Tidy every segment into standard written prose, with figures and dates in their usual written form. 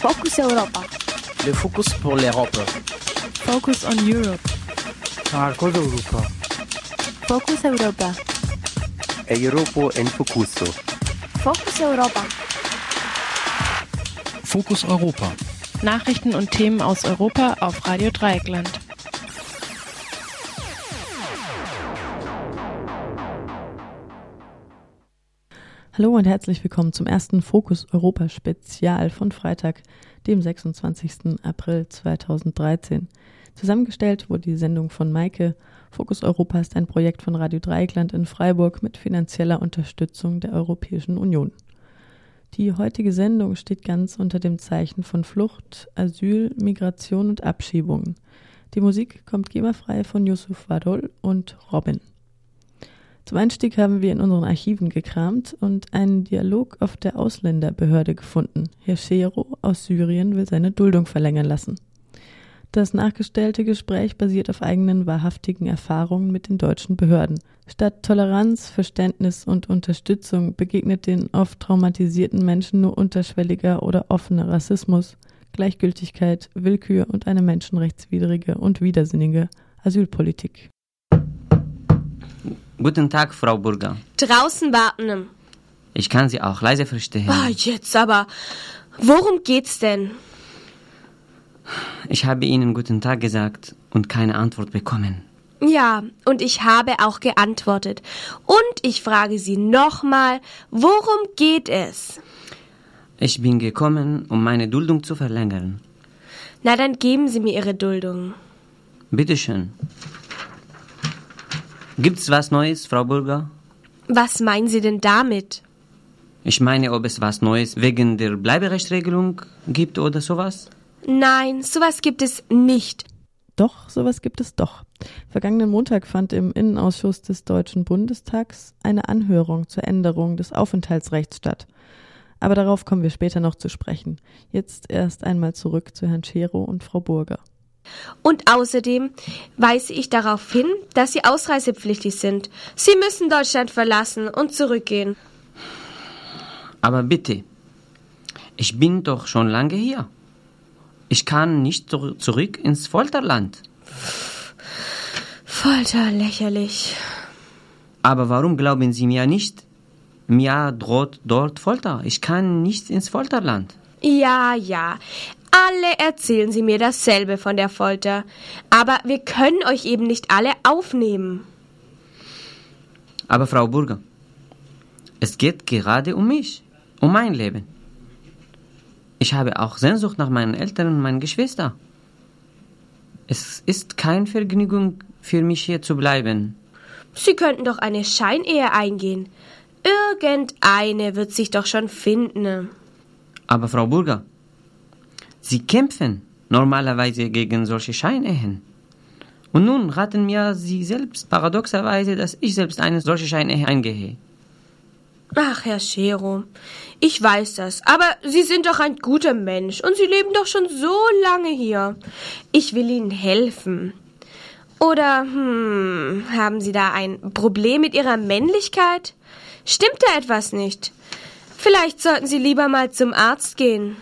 Focus Europa. Le Focus pour l'Europe. Focus on Europe. Marcos Europa. Focus Europa. Europa en Focuso. Focus Europa. Fokus Europa. Nachrichten und Themen aus Europa auf Radio Dreieckland. Hallo und herzlich willkommen zum ersten Fokus Europa Spezial von Freitag, dem 26. April 2013. Zusammengestellt wurde die Sendung von Maike. Fokus Europa ist ein Projekt von Radio Dreieckland in Freiburg mit finanzieller Unterstützung der Europäischen Union. Die heutige Sendung steht ganz unter dem Zeichen von Flucht, Asyl, Migration und Abschiebungen. Die Musik kommt GEMA-frei von Yusuf Wadol und Robin. Zum Einstieg haben wir in unseren Archiven gekramt und einen Dialog auf der Ausländerbehörde gefunden. Herr Shero aus Syrien will seine Duldung verlängern lassen. Das nachgestellte Gespräch basiert auf eigenen wahrhaftigen Erfahrungen mit den deutschen Behörden. Statt Toleranz, Verständnis und Unterstützung begegnet den oft traumatisierten Menschen nur unterschwelliger oder offener Rassismus, Gleichgültigkeit, Willkür und eine menschenrechtswidrige und widersinnige Asylpolitik. Guten Tag, Frau Burger. Draußen warten. Ich kann Sie auch leise verstehen. Jetzt aber. Worum geht's denn? Ich habe Ihnen guten Tag gesagt und keine Antwort bekommen. Ja, und ich habe auch geantwortet. Und ich frage Sie nochmal, worum geht es? Ich bin gekommen, um meine Duldung zu verlängern. Na, dann geben Sie mir Ihre Duldung. Bitteschön. Gibt's was Neues, Frau Burger? Was meinen Sie denn damit? Ich meine, ob es was Neues wegen der Bleiberechtregelung gibt oder sowas? Nein, sowas gibt es nicht. Doch, sowas gibt es doch. Vergangenen Montag fand im Innenausschuss des Deutschen Bundestags eine Anhörung zur Änderung des Aufenthaltsrechts statt. Aber darauf kommen wir später noch zu sprechen. Jetzt erst einmal zurück zu Herrn Shero und Frau Burger. Und außerdem weise ich darauf hin, dass Sie ausreisepflichtig sind. Sie müssen Deutschland verlassen und zurückgehen. Aber bitte, ich bin doch schon lange hier. Ich kann nicht zurück ins Folterland. Folter, lächerlich. Aber warum glauben Sie mir nicht? Mir droht dort Folter. Ich kann nicht ins Folterland. Ja. Alle erzählen Sie mir dasselbe von der Folter. Aber wir können euch eben nicht alle aufnehmen. Aber Frau Burger, es geht gerade um mich, um mein Leben. Ich habe auch Sehnsucht nach meinen Eltern und meinen Geschwistern. Es ist keine Vergnügung für mich, hier zu bleiben. Sie könnten doch eine Scheinehe eingehen. Irgendeine wird sich doch schon finden. Aber Frau Burger, Sie kämpfen normalerweise gegen solche Scheinehen. Und nun raten mir Sie selbst paradoxerweise, dass ich selbst eine solche Scheinehe eingehe. Ach, Herr Shero, ich weiß das, aber Sie sind doch ein guter Mensch und Sie leben doch schon so lange hier. Ich will Ihnen helfen. Oder, haben Sie da ein Problem mit Ihrer Männlichkeit? Stimmt da etwas nicht? Vielleicht sollten Sie lieber mal zum Arzt gehen.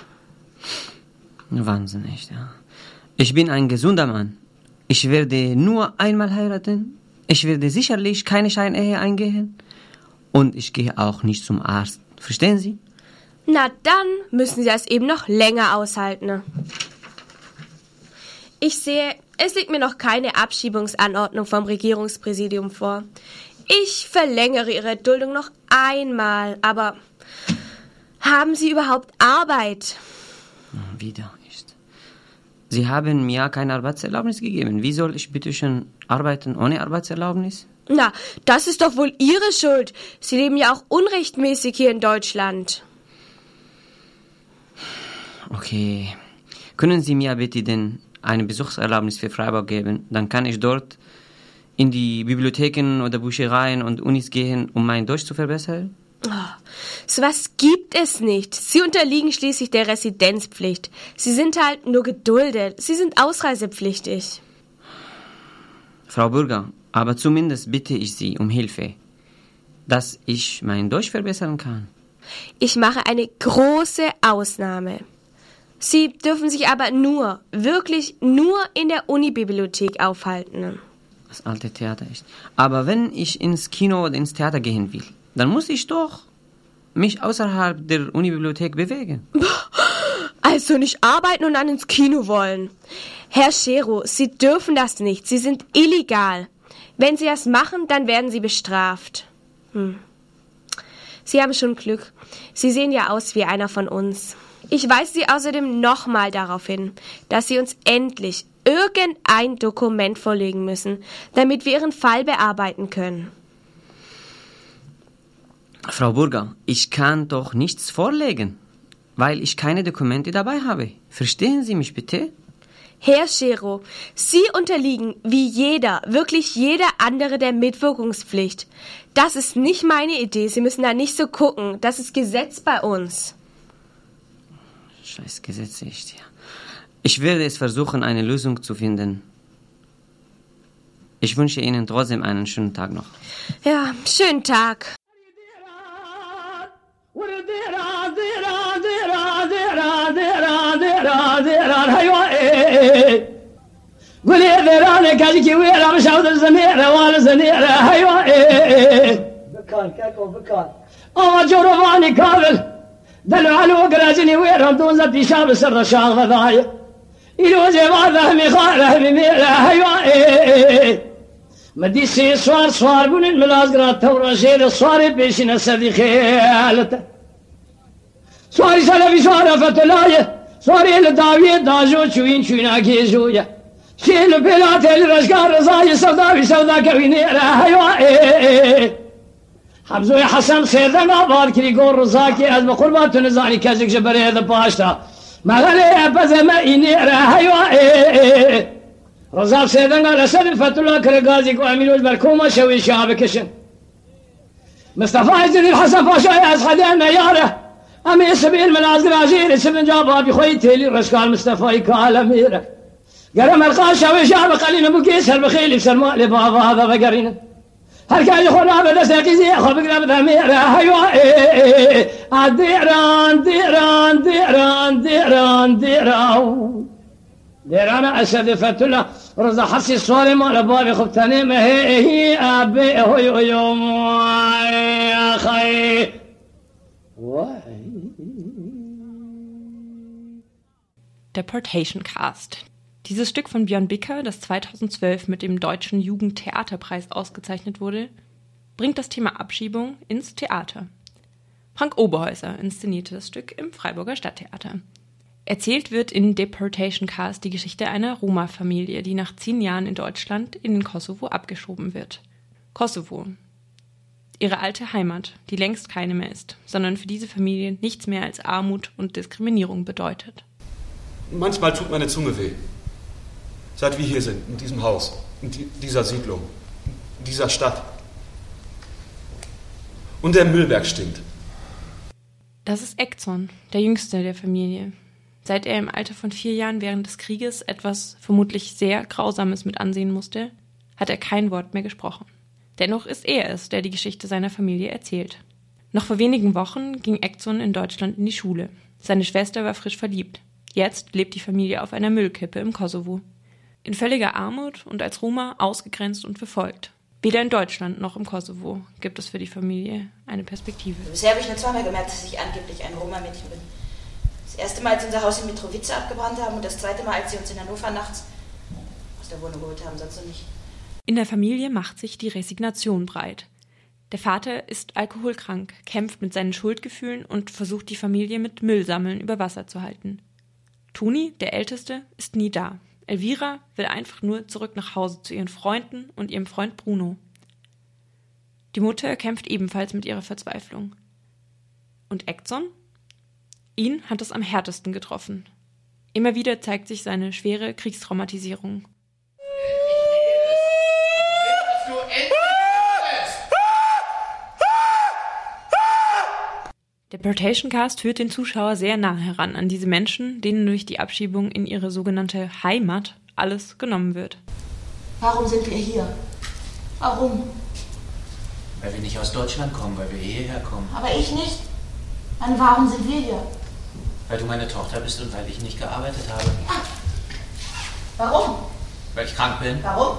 Wahnsinnig, ja. Ich bin ein gesunder Mann. Ich werde nur einmal heiraten. Ich werde sicherlich keine Scheinehe eingehen. Und ich gehe auch nicht zum Arzt. Verstehen Sie? Na dann müssen Sie das eben noch länger aushalten. Ich sehe, es liegt mir noch keine Abschiebungsanordnung vom Regierungspräsidium vor. Ich verlängere Ihre Duldung noch einmal, aber haben Sie überhaupt Arbeit? Wieder nicht. Sie haben mir keine Arbeitserlaubnis gegeben. Wie soll ich bitte schön arbeiten ohne Arbeitserlaubnis? Na, das ist doch wohl Ihre Schuld. Sie leben ja auch unrechtmäßig hier in Deutschland. Okay. Können Sie mir bitte denn eine Besuchserlaubnis für Freiburg geben? Dann kann ich dort in die Bibliotheken oder Büchereien und Unis gehen, um mein Deutsch zu verbessern? Sowas gibt es nicht. Sie unterliegen schließlich der Residenzpflicht. Sie sind halt nur geduldet. Sie sind ausreisepflichtig. Frau Burger, aber zumindest bitte ich Sie um Hilfe, dass ich mein Deutsch verbessern kann. Ich mache eine große Ausnahme. Sie dürfen sich aber wirklich nur in der Unibibliothek aufhalten. Das alte Theater ist. Aber wenn ich ins Kino oder ins Theater gehen will, dann muss ich doch mich außerhalb der Unibibliothek bewegen. Also nicht arbeiten und dann ins Kino wollen. Herr Schero, Sie dürfen das nicht. Sie sind illegal. Wenn Sie das machen, dann werden Sie bestraft. Sie haben schon Glück. Sie sehen ja aus wie einer von uns. Ich weise Sie außerdem nochmal darauf hin, dass Sie uns endlich irgendein Dokument vorlegen müssen, damit wir Ihren Fall bearbeiten können. Frau Burger, ich kann doch nichts vorlegen, weil ich keine Dokumente dabei habe. Verstehen Sie mich bitte? Herr Schero, Sie unterliegen wie wirklich jeder andere der Mitwirkungspflicht. Das ist nicht meine Idee. Sie müssen da nicht so gucken. Das ist Gesetz bei uns. Scheiß Gesetz, echt, ja. Ich werde es versuchen, eine Lösung zu finden. Ich wünsche Ihnen trotzdem einen schönen Tag noch. Ja, schönen Tag. دلوا على وقراجني ويرهم دون زبي شاب سر شاغ ضايع إلو زبا ذهمي خاله بميلا هيوا مدي سي صوار بون الملازقرات تورا شيل الصوار بيشنا سدي خيالته صواري سلفي صوار فتلايه صواري لداوية داجو شوينا كيزويا شيل بلات الرشقار رزاي سودا كويني هيوا حمزوی حسن سیدن آباد کلی گور رزاکی از بقربات نزانی کزک جبری هذا پاشتا مغلی بزم اینی رهیوا رزاق سیدن قال سد فتولا کرگازی کو امینوش برکوما شوی شاب کشن مصطفى عزیز الحسن پاشای از حدا میاره امی سبیل من از راجیر سبن جابا بخوی تیلی رشکار مصطفى کالا میره گرم القاش شوی شاب قلین بوکی سر بخیلی سرما لبابا هذا بقرینه هر كاي خورا بدس قيزي خو بقرا بدمير هيوا ديران اسد فتلا رضا حسي صوري مال بابي خبتني ما هي ابي هو يوم يا اخي Deportation Cast. Dieses Stück von Björn Bicker, das 2012 mit dem Deutschen Jugendtheaterpreis ausgezeichnet wurde, bringt das Thema Abschiebung ins Theater. Frank Oberhäuser inszenierte das Stück im Freiburger Stadttheater. Erzählt wird in Deportation Cast die Geschichte einer Roma-Familie, die nach 10 Jahren in Deutschland in den Kosovo abgeschoben wird. Kosovo. Ihre alte Heimat, die längst keine mehr ist, sondern für diese Familie nichts mehr als Armut und Diskriminierung bedeutet. Manchmal tut meine Zunge weh. Seit wir hier sind, in diesem Haus, in dieser Siedlung, in dieser Stadt. Und der Müllberg stinkt. Das ist Ekzon, der jüngste der Familie. Seit er im Alter von 4 Jahren während des Krieges etwas vermutlich sehr Grausames mit ansehen musste, hat er kein Wort mehr gesprochen. Dennoch ist er es, der die Geschichte seiner Familie erzählt. Noch vor wenigen Wochen ging Ekzon in Deutschland in die Schule. Seine Schwester war frisch verliebt. Jetzt lebt die Familie auf einer Müllkippe im Kosovo. In völliger Armut und als Roma ausgegrenzt und verfolgt. Weder in Deutschland noch im Kosovo gibt es für die Familie eine Perspektive. Bisher habe ich nur zweimal gemerkt, dass ich angeblich ein Roma-Mädchen bin. Das erste Mal, als sie unser Haus in Mitrovica abgebrannt haben und das zweite Mal, als sie uns in Hannover nachts aus der Wohnung geholt haben, sonst noch nicht. In der Familie macht sich die Resignation breit. Der Vater ist alkoholkrank, kämpft mit seinen Schuldgefühlen und versucht, die Familie mit Müllsammeln über Wasser zu halten. Toni, der Älteste, ist nie da. Elvira will einfach nur zurück nach Hause zu ihren Freunden und ihrem Freund Bruno. Die Mutter kämpft ebenfalls mit ihrer Verzweiflung. Und Ekzon? Ihn hat es am härtesten getroffen. Immer wieder zeigt sich seine schwere Kriegstraumatisierung. Deportation Cast führt den Zuschauer sehr nah heran an diese Menschen, denen durch die Abschiebung in ihre sogenannte Heimat alles genommen wird. Warum sind wir hier? Warum? Weil wir nicht aus Deutschland kommen, weil wir hierher kommen. Aber ich nicht. Dann warum sind wir hier? Weil du meine Tochter bist und weil ich nicht gearbeitet habe. Ja. Warum? Weil ich krank bin. Warum?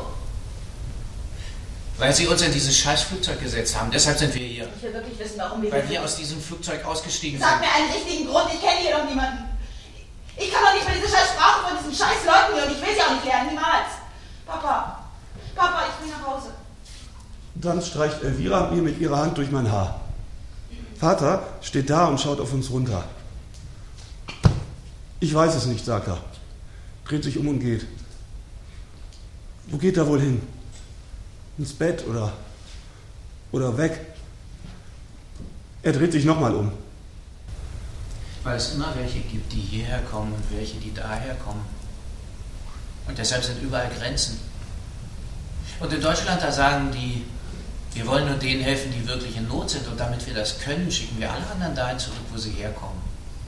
Weil sie uns in dieses scheiß Flugzeug gesetzt haben. Deshalb sind wir hier. Ich will wirklich wissen, warum wir Weil hier wir sind. aus diesem Flugzeug ausgestiegen Sag sind. mir einen richtigen Grund, ich kenne hier doch niemanden. Ich kann doch nicht mehr diese scheiß Sprache von diesen scheiß Leuten hier und ich will sie auch nicht lernen, niemals. Papa, ich will nach Hause. Dann streicht Elvira mir mit ihrer Hand durch mein Haar. Vater steht da und schaut auf uns runter. Ich weiß es nicht, sagt er. Dreht sich um und geht. Wo geht er wohl hin? Ins Bett oder weg? Er dreht sich nochmal um. Weil es immer welche gibt, die hierher kommen und welche, die daher kommen. Und deshalb sind überall Grenzen. Und in Deutschland, da sagen die, wir wollen nur denen helfen, die wirklich in Not sind. Und damit wir das können, schicken wir alle anderen dahin zurück, wo sie herkommen.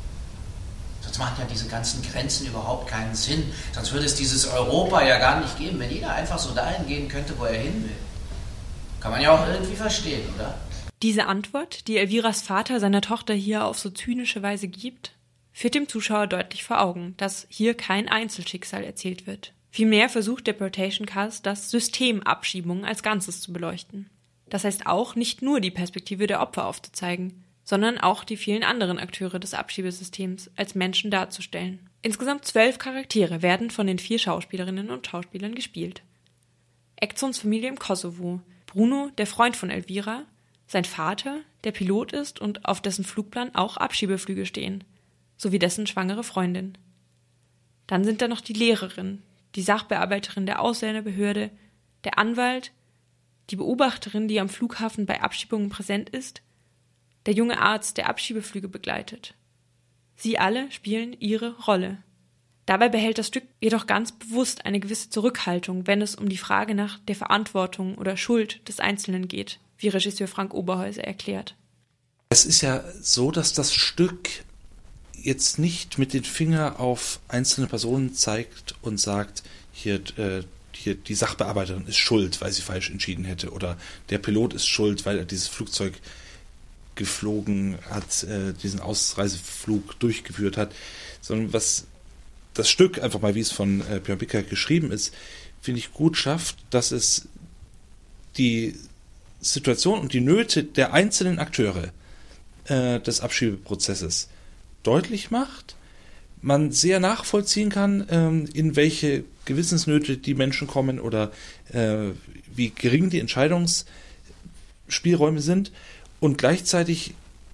Sonst machen ja diese ganzen Grenzen überhaupt keinen Sinn. Sonst würde es dieses Europa ja gar nicht geben, wenn jeder einfach so dahin gehen könnte, wo er hin will. Kann man ja auch irgendwie verstehen, oder? Diese Antwort, die Elviras Vater seiner Tochter hier auf so zynische Weise gibt, führt dem Zuschauer deutlich vor Augen, dass hier kein Einzelschicksal erzählt wird. Vielmehr versucht der Deportation Cast, das System Abschiebung als Ganzes zu beleuchten. Das heißt auch, nicht nur die Perspektive der Opfer aufzuzeigen, sondern auch die vielen anderen Akteure des Abschiebesystems als Menschen darzustellen. Insgesamt 12 Charaktere werden von den 4 Schauspielerinnen und Schauspielern gespielt. Ekzons Familie im Kosovo, Bruno, der Freund von Elvira, sein Vater, der Pilot ist und auf dessen Flugplan auch Abschiebeflüge stehen, sowie dessen schwangere Freundin. Dann sind da noch die Lehrerin, die Sachbearbeiterin der Ausländerbehörde, der Anwalt, die Beobachterin, die am Flughafen bei Abschiebungen präsent ist, der junge Arzt, der Abschiebeflüge begleitet. Sie alle spielen ihre Rolle. Dabei behält das Stück jedoch ganz bewusst eine gewisse Zurückhaltung, wenn es um die Frage nach der Verantwortung oder Schuld des Einzelnen geht, wie Regisseur Frank Oberhäuser erklärt. Es ist ja so, dass das Stück jetzt nicht mit dem Finger auf einzelne Personen zeigt und sagt, hier die Sachbearbeiterin ist schuld, weil sie falsch entschieden hätte, oder der Pilot ist schuld, weil er dieses Flugzeug geflogen hat, diesen Ausreiseflug durchgeführt hat, sondern was das Stück, einfach mal wie es von Björn Bicker geschrieben ist, finde ich gut schafft, dass es die Situation und die Nöte der einzelnen Akteure des Abschiebeprozesses deutlich macht, man sehr nachvollziehen kann, in welche Gewissensnöte die Menschen kommen oder wie gering die Entscheidungsspielräume sind, und gleichzeitig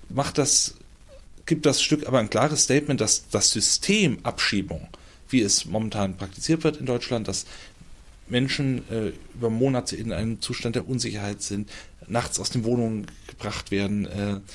gibt das Stück aber ein klares Statement, dass das System Abschiebung, wie es momentan praktiziert wird in Deutschland, dass Menschen über Monate in einem Zustand der Unsicherheit sind, nachts aus den Wohnungen gebracht werden,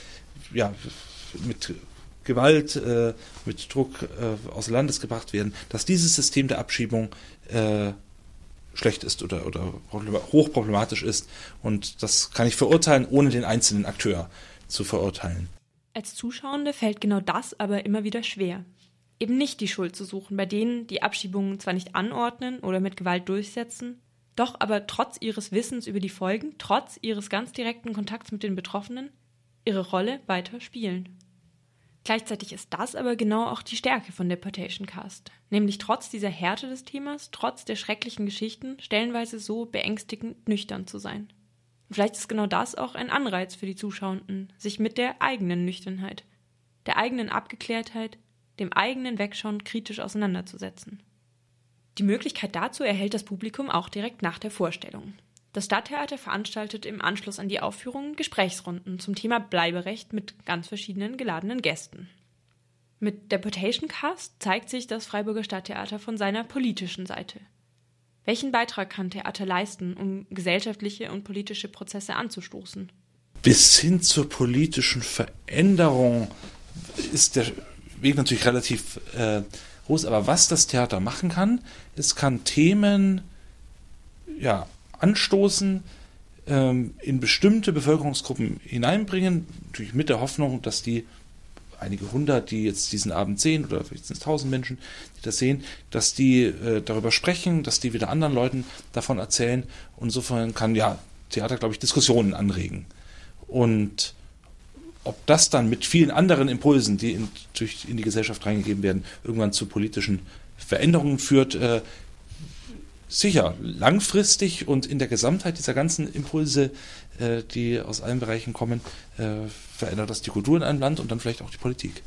mit Gewalt, mit Druck aus Landes gebracht werden, dass dieses System der Abschiebung schlecht ist oder hochproblematisch ist. Und das kann ich verurteilen, ohne den einzelnen Akteur zu verurteilen. Als Zuschauende fällt genau das aber immer wieder schwer. Eben nicht die Schuld zu suchen bei denen, die Abschiebungen zwar nicht anordnen oder mit Gewalt durchsetzen, doch aber trotz ihres Wissens über die Folgen, trotz ihres ganz direkten Kontakts mit den Betroffenen, ihre Rolle weiter spielen. Gleichzeitig ist das aber genau auch die Stärke von Deportation Cast, nämlich trotz dieser Härte des Themas, trotz der schrecklichen Geschichten, stellenweise so beängstigend nüchtern zu sein. Und vielleicht ist genau das auch ein Anreiz für die Zuschauenden, sich mit der eigenen Nüchternheit, der eigenen Abgeklärtheit, dem eigenen Wegschauen kritisch auseinanderzusetzen. Die Möglichkeit dazu erhält das Publikum auch direkt nach der Vorstellung. Das Stadttheater veranstaltet im Anschluss an die Aufführung Gesprächsrunden zum Thema Bleiberecht mit ganz verschiedenen geladenen Gästen. Mit Deportation Cast zeigt sich das Freiburger Stadttheater von seiner politischen Seite. Welchen Beitrag kann Theater leisten, um gesellschaftliche und politische Prozesse anzustoßen? Bis hin zur politischen Veränderung ist der Weg natürlich relativ groß, aber was das Theater machen kann, es kann Themen anstoßen, in bestimmte Bevölkerungsgruppen hineinbringen, natürlich mit der Hoffnung, dass die einige hundert, die jetzt diesen Abend sehen, oder vielleicht sind es 1000 Menschen, die das sehen, dass die darüber sprechen, dass die wieder anderen Leuten davon erzählen. Und insofern kann Theater, glaube ich, Diskussionen anregen. Und ob das dann mit vielen anderen Impulsen, die in die Gesellschaft reingegeben werden, irgendwann zu politischen Veränderungen führt, sicher langfristig und in der Gesamtheit dieser ganzen Impulse, die aus allen Bereichen kommen, verändert das die Kultur in einem Land und dann vielleicht auch die Politik.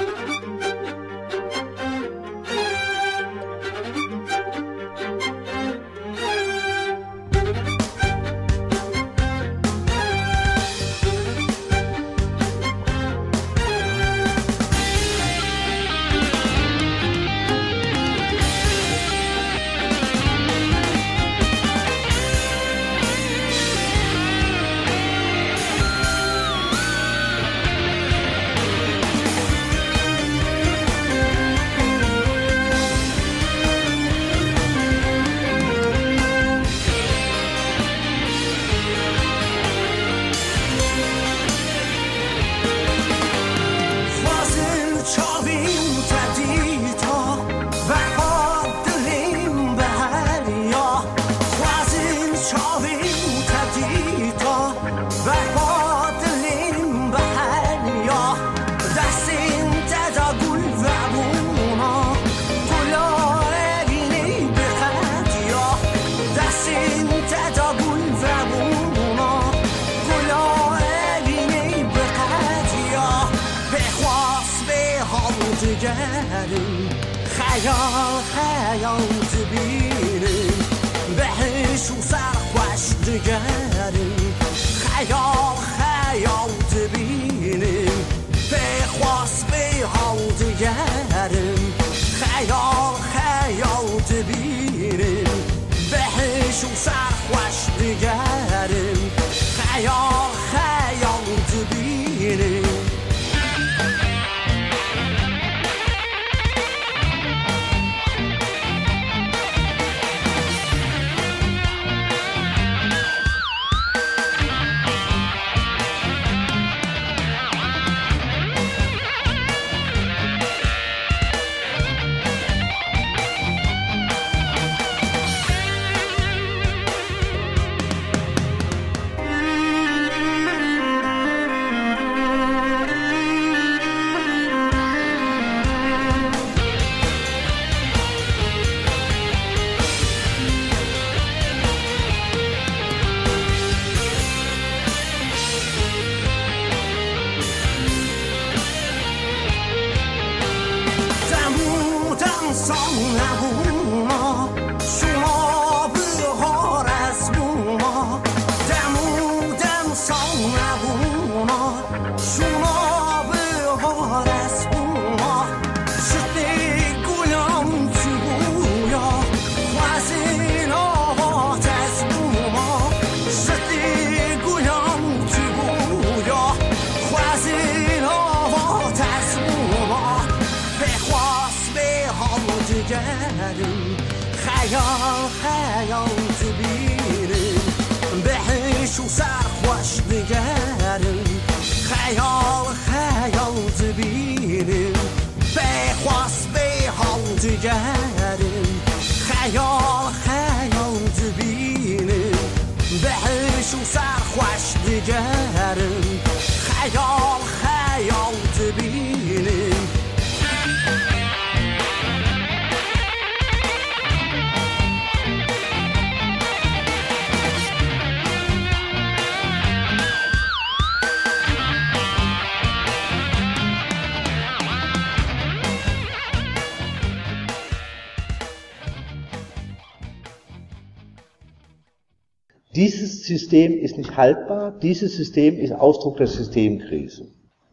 Dieses System ist nicht haltbar, dieses System ist Ausdruck der Systemkrise.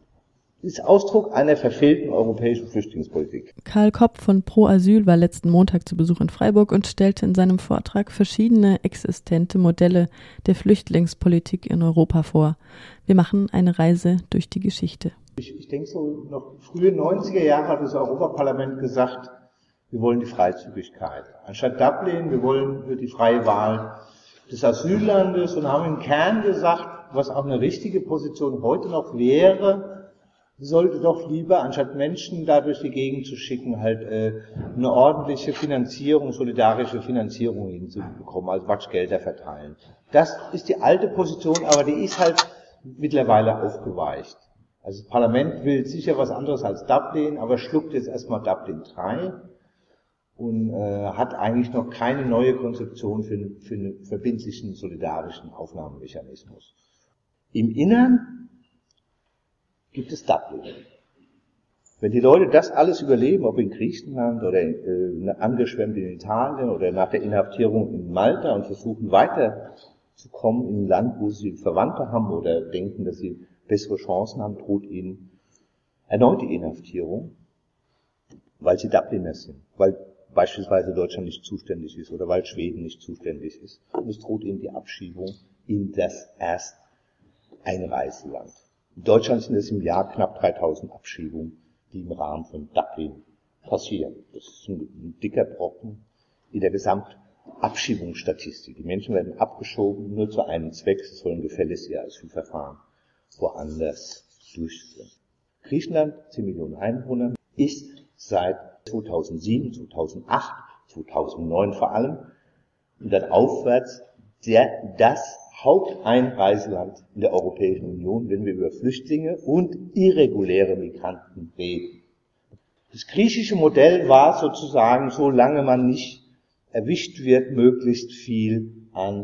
Ist Ausdruck einer verfehlten europäischen Flüchtlingspolitik. Karl Kopp von Pro Asyl war letzten Montag zu Besuch in Freiburg und stellte in seinem Vortrag verschiedene existente Modelle der Flüchtlingspolitik in Europa vor. Wir machen eine Reise durch die Geschichte. Ich denke so, noch frühe 90er Jahre hat das Europaparlament gesagt, wir wollen die Freizügigkeit. Anstatt Dublin, wir wollen die freie Wahl des Asyllandes und haben im Kern gesagt, was auch eine richtige Position heute noch wäre, sollte doch lieber, anstatt Menschen da durch die Gegend zu schicken, halt eine ordentliche Finanzierung, solidarische Finanzierung hinzubekommen, also Quatschgelder verteilen. Das ist die alte Position, aber die ist halt mittlerweile aufgeweicht. Also das Parlament will sicher was anderes als Dublin, aber schluckt jetzt erstmal Dublin 3 und hat eigentlich noch keine neue Konzeption für einen verbindlichen, solidarischen Aufnahmemechanismus. Im Innern gibt es Dublin. Wenn die Leute das alles überleben, ob in Griechenland oder angeschwemmt in Italien oder nach der Inhaftierung in Malta und versuchen weiterzukommen in ein Land, wo sie Verwandte haben oder denken, dass sie bessere Chancen haben, droht ihnen erneut die Inhaftierung, weil sie Dubliner sind, weil beispielsweise Deutschland nicht zuständig ist oder weil Schweden nicht zuständig ist. Und es droht ihnen die Abschiebung in das Ersteinreiseland. In Deutschland sind es im Jahr knapp 3000 Abschiebungen, die im Rahmen von Dublin passieren. Das ist ein dicker Brocken in der Gesamtabschiebungsstatistik. Die Menschen werden abgeschoben, nur zu einem Zweck, sie sollen gefälligst ihr Asylverfahren woanders durchführen. Griechenland, 10 Millionen Einwohner, ist seit 2007, 2008, 2009 vor allem und dann aufwärts das Haupteinreiseland in der Europäischen Union, wenn wir über Flüchtlinge und irreguläre Migranten reden. Das griechische Modell war sozusagen, solange man nicht erwischt wird, möglichst viel an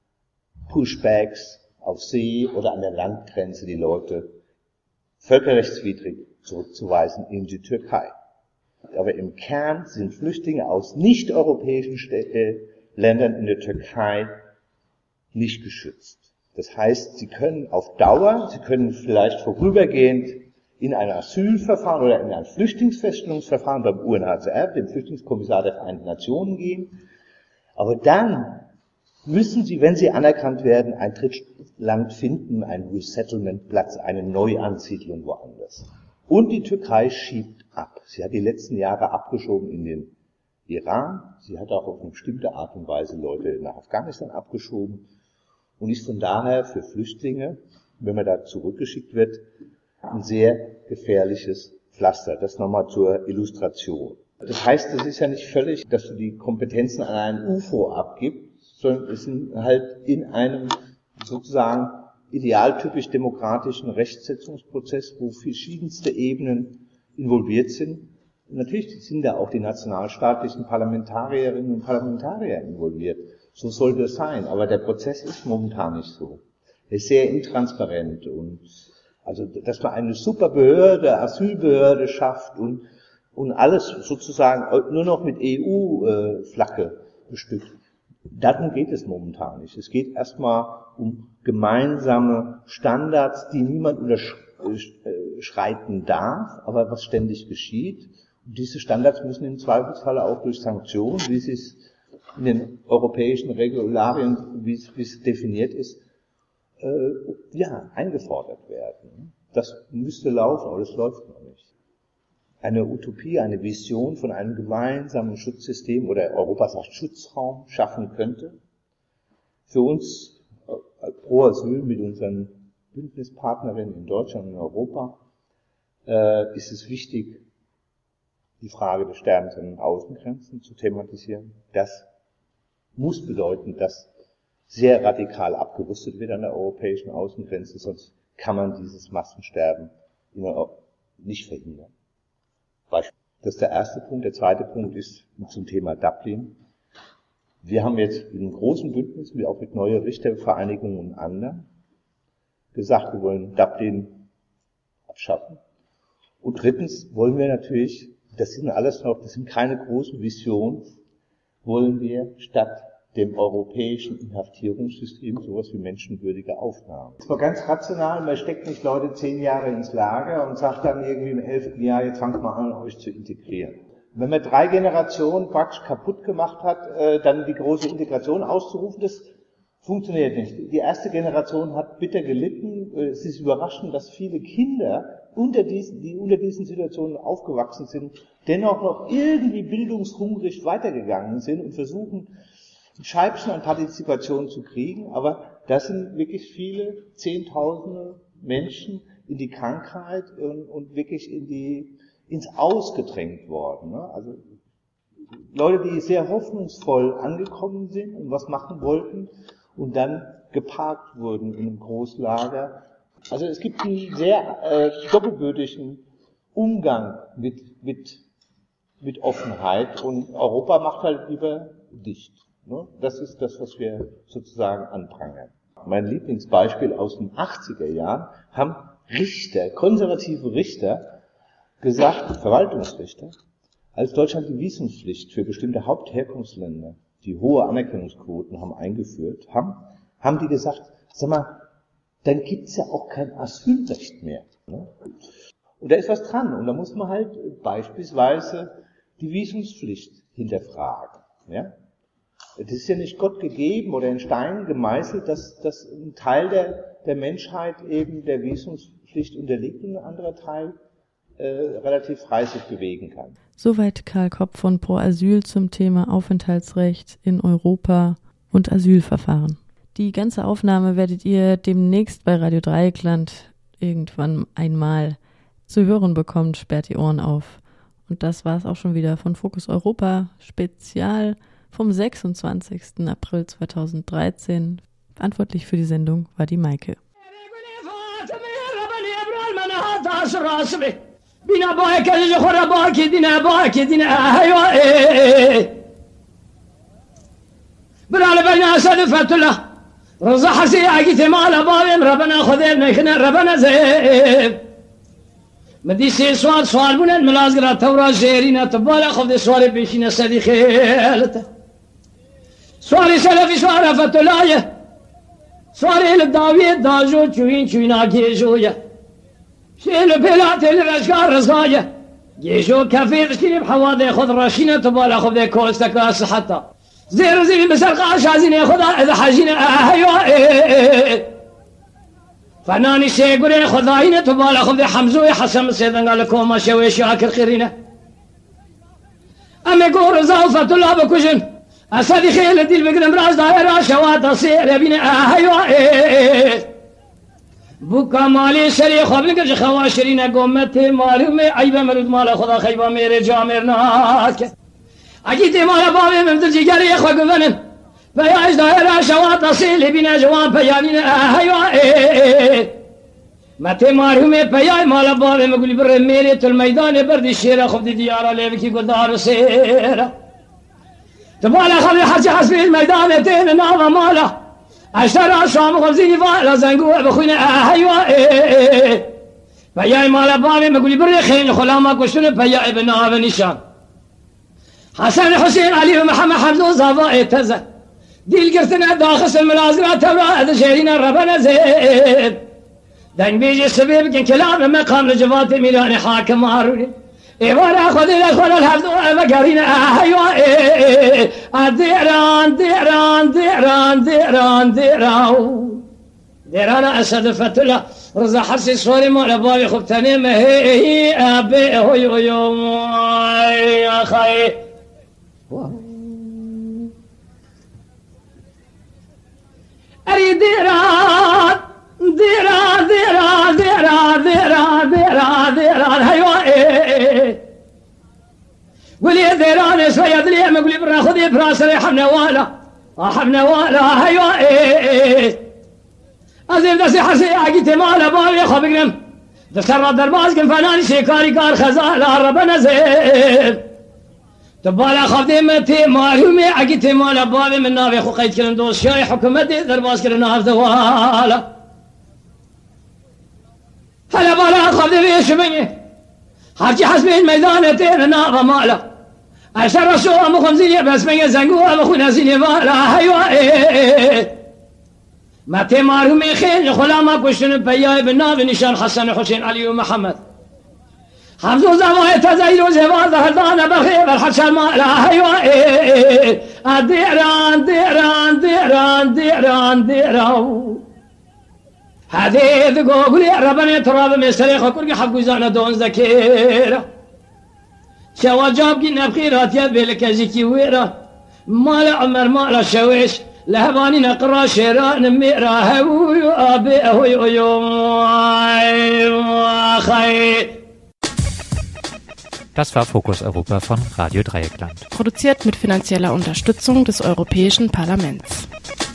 Pushbacks auf See oder an der Landgrenze die Leute völkerrechtswidrig zurückzuweisen in die Türkei. Aber im Kern sind Flüchtlinge aus nicht-europäischen Ländern in der Türkei nicht geschützt. Das heißt, sie können auf Dauer, sie können vielleicht vorübergehend in ein Asylverfahren oder in ein Flüchtlingsfeststellungsverfahren beim UNHCR, dem Flüchtlingskommissar der Vereinten Nationen, gehen. Aber dann müssen sie, wenn sie anerkannt werden, ein Drittland finden, einen Resettlement-Platz, eine Neuansiedlung woanders. Und die Türkei schiebt ab. Sie hat die letzten Jahre abgeschoben in den Iran. Sie hat auch auf eine bestimmte Art und Weise Leute nach Afghanistan abgeschoben und ist von daher für Flüchtlinge, wenn man da zurückgeschickt wird, ein sehr gefährliches Pflaster. Das nochmal zur Illustration. Das heißt, es ist ja nicht völlig, dass du die Kompetenzen an einen UFO abgibst, sondern es sind halt in einem sozusagen idealtypisch demokratischen Rechtsetzungsprozess, wo verschiedenste Ebenen involviert sind. Und natürlich sind da auch die nationalstaatlichen Parlamentarierinnen und Parlamentarier involviert. So sollte es sein. Aber der Prozess ist momentan nicht so. Er ist sehr intransparent und also, dass man eine super Behörde, Asylbehörde schafft und alles sozusagen nur noch mit EU-Flagge bestückt. Darum geht es momentan nicht. Es geht erstmal um gemeinsame Standards, die niemand unterschreiten darf, aber was ständig geschieht. Und diese Standards müssen im Zweifelsfall auch durch Sanktionen, wie es in den europäischen Regularien, wie es definiert ist, eingefordert werden. Das müsste laufen, aber das läuft noch nicht. Eine Utopie, eine Vision von einem gemeinsamen Schutzsystem oder Europa sagt Schutzraum schaffen könnte. Für uns pro Asyl mit unseren Bündnispartnerinnen in Deutschland und in Europa ist es wichtig, die Frage des Sterbens an den Außengrenzen zu thematisieren. Das muss bedeuten, dass sehr radikal abgerüstet wird an der europäischen Außengrenze, sonst kann man dieses Massensterben nicht verhindern. Das ist der erste Punkt. Der zweite Punkt ist zum Thema Dublin. Wir haben jetzt in einem großen Bündnis, wie auch mit Neue Richtervereinigung und anderen, gesagt, wir wollen Dublin abschaffen. Und drittens wollen wir natürlich, das sind keine großen Visionen, wollen wir statt dem europäischen Inhaftierungssystem sowas wie menschenwürdige Aufnahme. Das war ganz rational, man steckt nicht Leute 10 Jahre ins Lager und sagt dann irgendwie im 11. Jahr, jetzt fangt mal an, euch zu integrieren. Wenn man 3 Generationen praktisch kaputt gemacht hat, dann die große Integration auszurufen, das funktioniert nicht. Die erste Generation hat bitter gelitten. Es ist überraschend, dass viele Kinder, die unter diesen Situationen aufgewachsen sind, dennoch noch irgendwie bildungshungrig weitergegangen sind und versuchen, ein Scheibchen an Partizipation zu kriegen, aber das sind wirklich viele Zehntausende Menschen in die Krankheit und wirklich ins Aus gedrängt worden. Also Leute, die sehr hoffnungsvoll angekommen sind und was machen wollten und dann geparkt wurden in einem Großlager Also es gibt einen sehr doppelbödigen Umgang mit Offenheit und Europa macht halt lieber dicht. Ne? Das ist das, was wir sozusagen anprangern. Mein Lieblingsbeispiel aus den 80er Jahren haben Richter, konservative Richter, gesagt, Verwaltungsrichter, als Deutschland die Visumpflicht für bestimmte Hauptherkunftsländer, die hohe Anerkennungsquoten haben eingeführt, haben die gesagt, sag mal, dann gibt's ja auch kein Asylrecht mehr. Ne? Und da ist was dran. Und da muss man halt beispielsweise die Visumspflicht hinterfragen. Ja? Das ist ja nicht Gott gegeben oder in Stein gemeißelt, dass ein Teil der Menschheit eben der Visumspflicht unterliegt und ein anderer Teil relativ frei sich bewegen kann. Soweit Karl Kopp von Pro Asyl zum Thema Aufenthaltsrecht in Europa und Asylverfahren. Die ganze Aufnahme werdet ihr demnächst bei Radio Dreieckland irgendwann einmal zu hören bekommen. Sperrt die Ohren auf. Und das war es auch schon wieder von Fokus Europa Spezial vom 26. April 2013. Verantwortlich für die Sendung war die Maike. رضا حسي عقيت مال بابم ربنا خذنا نحن ربنا زين مدي سي سوال بنا الملازقرا تورا زيرينا تبالا خذ سوال بيشينا سدي خيلته سوالي سلفي سوال فتلايه سوالي الداوية داجو چوينا جيجويا شيل بلات الرشقار رزقايا جيجو كفير شيب حواضي خذ راشينا تبالا خذ كوستك صحتا زير بسرقة شازين ياخذها إذا حاجين أيوة فناني سيقولين خذاينة تبالا خذ حمزوي حسن سيدنا قال لكم ما شوي شاكر خيرينه أما يقول رزاوفة الله بكوشن أسادي خيل دي البقرم راس دائرة شوات أصير يبين أيوة بوكا مالي سري خبرك جو خواشرين قومتي مالي ومي عيبه مرود مالا خدا خيبا ميري جامر ناك أجيت مالا بابي ممدل جيجاري إخوة قفنن بياش دائرة شوات أصيل بنا جوان بيانين أيوة متى مارهمي بياي مالا بابي مقولي بر ميري الميدان برد الشيرة خفد ديارة ليبكي قدار سيرة تبالا خلي حجي حسبي الميدان تين ناظة مالا اشترى شام خبزيني فالا زنقوع بخوينا أيوة بياي مالا بابي مقولي بر خين خلاما كشتن بياي بنا بنشان حسن حسين علي ومحمد حمزة وصفاء تزا ديل قرتنا داخل الملازمة تبرا هذا شهرين ربنا زين دن بيجي السبيب كن كلام مقام لجفات ميلاني حاكم هاروني إيوان أخذ الأخوان الحفظ وأبقارين أيوة ديران ديران ديران ديران ديران ديران أسد فتلة رضا حرسي صوري مولا بابي خبتاني مهي أبي هوي هوي يا خي أري ديران ديران ديران ديران ديران ديران ديران هيوا ولي ديران سيد لي مقولي برا خذي براس حمنا والا هيوا أزيد دسي حسي عقيت مالا بابي خبقنم دسر درباز كن فناني شيكاري كار خزالة ربنا زين تبالا خدمتي مالومي عقيت مالا بابي من نافي خو قيد كن دوس شاي حكومتي درباز كن ناف دوالا هلا بالا خدمي شبني حرجي حسبي الميدان تين ناف مالا أشتر رسول مخمزيني بس من زنقوها بخونا زيني مالا هيوا ما تمارهم خيل خلاما كشن بياي بناف نشان حسن حسين علي ومحمد حمزو زمان تزايل وزمان ظهرنا بخير الحشر ما لا هيوا ديران ديران ديران ديران ديران هذه ذقولي ربنا تراب مستريخ وكل حق زانا دون ذكيره شوا جاب جينا بخيرات يد بلك زكي ويرا ما لا عمر ما لا شويش لهباني نقرا شيران ميرا هوي ابي هوي خير. Das war Fokus Europa von Radio Dreieckland. Produziert mit finanzieller Unterstützung des Europäischen Parlaments.